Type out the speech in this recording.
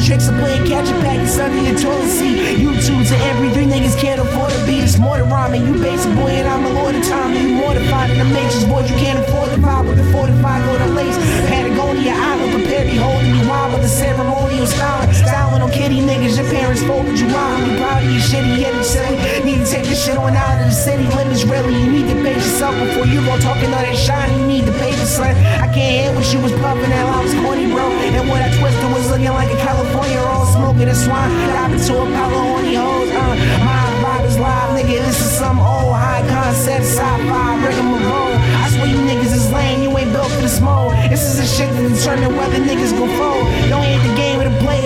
tricks of playing catch a packets under your toilet seat. YouTube to every 3 niggas can't afford to beat. It's more than rhyming. You basic boy and I'm a lord of time. You mortified in the matrix, boy. You can't afford the vibe with the 45 go to lace. Patagonia Island, prepare me holding you wild with the ceremonial styling. Styling on kitty niggas, your parents folded you out. You proud of your shitty yet you silly. Need to take this shit on out of the city limits, really. You need to pace yourself before you go talking all that shiny. You need to pay the son. I can't hear what she was puffing that I was corny, bro. And what I twisted was looking like a California roll, smoking a swine. Diving to Apollo on the hoes. My vibe is live, nigga. This is some old high concept sci-fi. Bring 'em a roll. I swear you niggas is lame. You ain't built for the smoke. This is the shit that determine whether niggas gon' fold. Don't hate the game with a play.